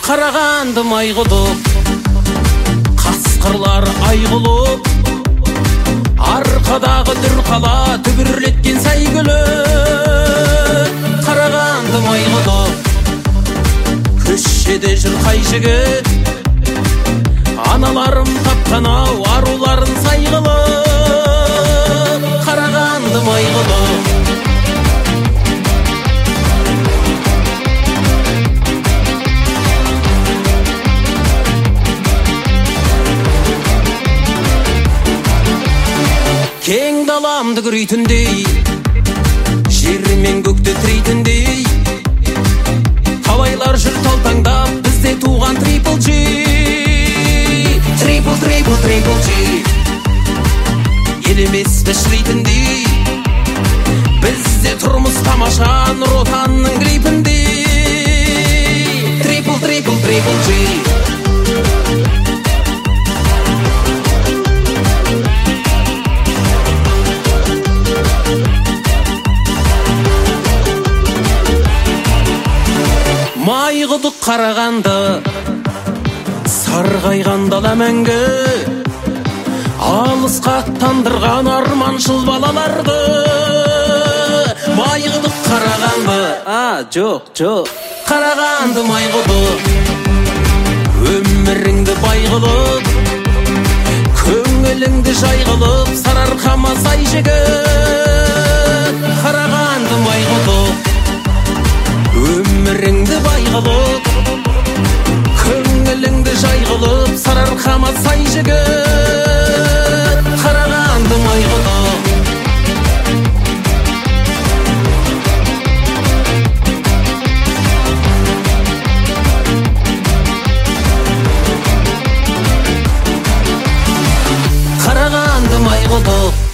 Қарағанды майғұдық, қасқырлар айғұлып, арқадағы дүрқала түбірлеткен сәйгүлі. Қарағанды майғұдық, көшеде жүр қай жігіт, аналарым тапқан-ау аруларын сайғылып. Қарағанды майғұдық, кең даламды күрейтіндей, жер мен көкті тірейтіндей, талайлар жүр талтаңдап, бізде туған трипл G. Трипл G, елеместі шірейтіндей, бізде тұрмыс тамаша нұр отанның клипіндей. Трипл G. Майғұдық Қарағанды, сарғайған дала мәңгі, алысқа аттандырған арманшыл балаларды. Майғұдық Қарағанды, жоқ, Қарағанды майғұдық, өміріңді бай қылып, көңіліңді жай қылып, сарыарқама сай жігіт. Қарағанды майғұдық, өміріңді бай қылып, көңіліңді жай қылып, сарыарқама сай жігіт. Қарағанды майғұдық, Қарағанды майғұдық.